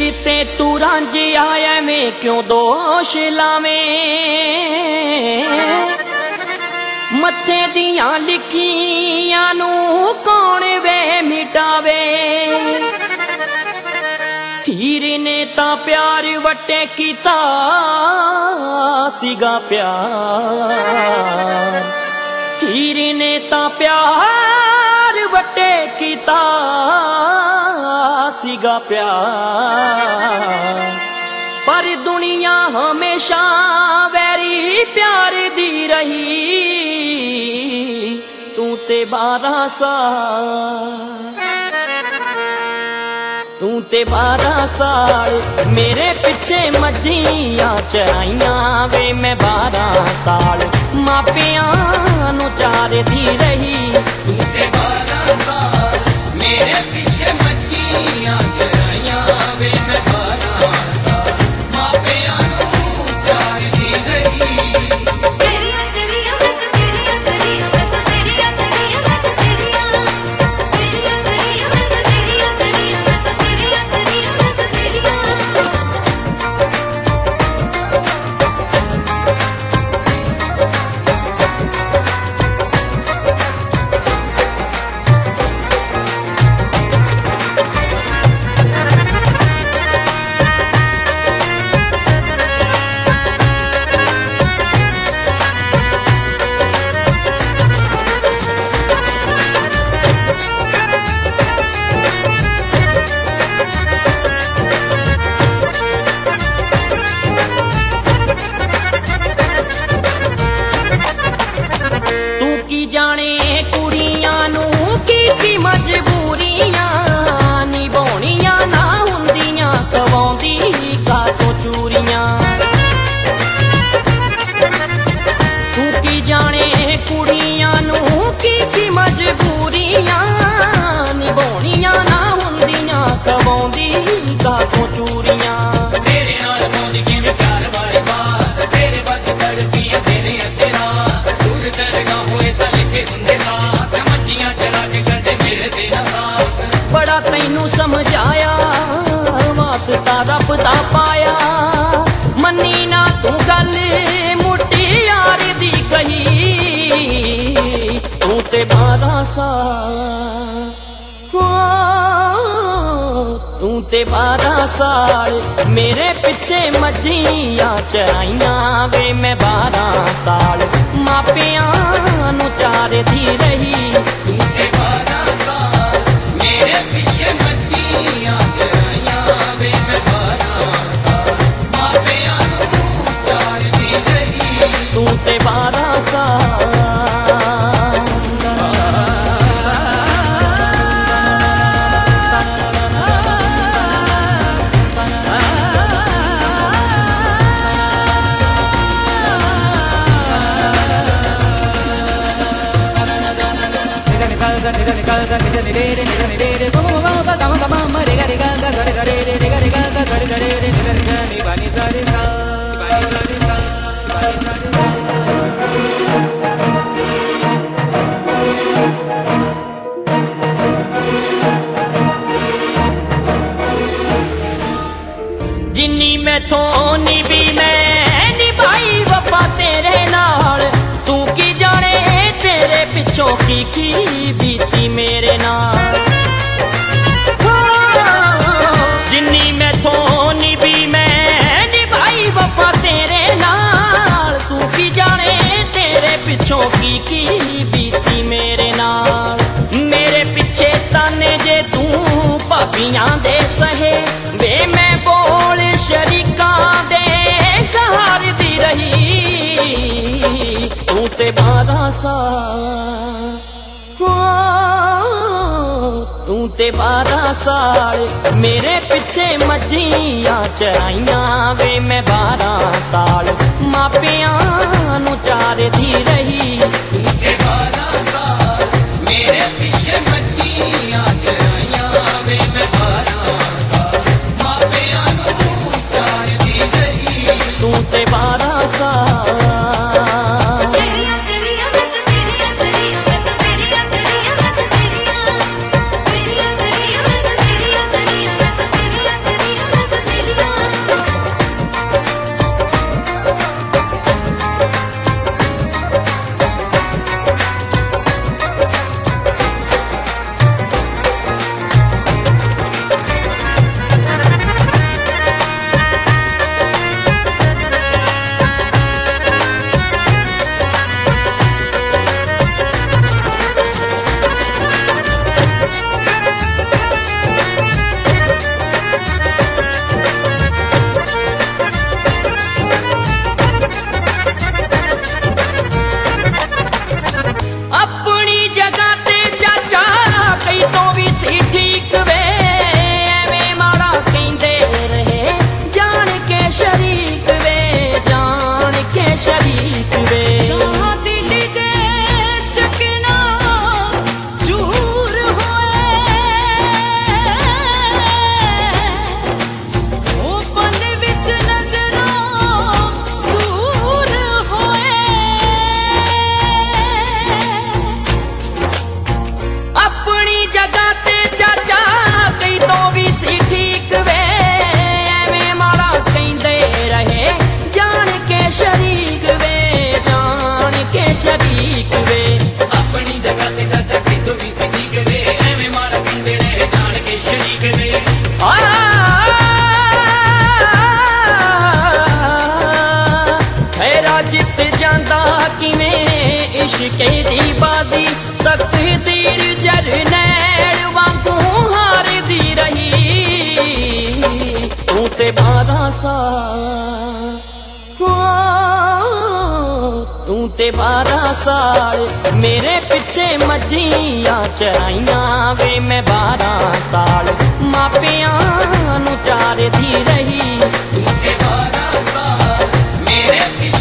ते तू रांझी आया में क्यों दोष लावे, मत्थे दियां लिखियां नू कौन वे मिटावे। हीर ने ता प्यार वटे कीता सीगा प्यार, हीर ने ता प्यार वटे कीता सीगा प्यार। पर दुनिया हमेशा वैरी प्यार दी रही, तू ते 12 साल मेरे पिछे मज्जियां चराइयां वे। मैं 12 साल मापियां नू चार दी रही, तू ते 12 साल मेरे पिछे मज्जियां चराइयां वे। मैं 12 साल मापियां नू चार दी रही। जाने कुड़ियां नू की मजबूरियां, निभाउणियां ना हुंदियां कवाउंदी का तो चूरियां। तू की जाने कुड़ियां नू की मजबूरियां, निभाउणियां ना हुंदियां कवाउंदी का तो चूरियां। तेरे नाल पाउंदी किवें प्यार वाली बात, तेरे बद तड़पियां तेरे अते रात। दूर दरगाह होए ता लिखे हुंदे साथ, मज्जियां चला के करदे मिलदे ना साथ। बड़ा तैनू समझाया वास्ता रब दा पाया, मन्नी ना तू गल मुट्टी यार दी कही। तू ते 12 साल, तू ते 12 साल मेरे पिछे मज्जियां चराइयां वे। मैं 12 साल मापियां नू चार दी रही, तू ते 12 साल मेरे पिछे मज्जियां चराइयां वे। मैं 12 साल मापियां नू चार दी रही। तू ते 12 साल। जिन्नी मैथों निभी मैं निभाई वफा तेरे नाल, तू की जाने तेरे पिछों की बीती मेरे नाल। जिन्नी मैथों निभी मैं निभाई वफा तेरे नाल, तू की जाने तेरे पिछों की बीती मेरे नाल। मेरे पिछे ताने जे तू भाबियां दे सहे वे, मैं बोल शरीका दे सहार दी रही। तू ते 12 साल, तू ते 12 साल मेरे पिछे मज्जियां चराइयां वे। मैं 12 साल मापियां नू चार दी रही, तू ते 12 साल मेरे पिछे मज्जियां चराइयां वे। मैं 12 साल मापियां नू चार दी रही, तू ते 12 साल। इश्के दी बाजी तकदीर जरनैल वांगू हार दी रही तू ते 12 साल तू ते 12 साल मेरे पिछे मज्जियां चराइयां वे मैं 12 साल मापियां नू चार दी रही तू ते 12 साल मेरे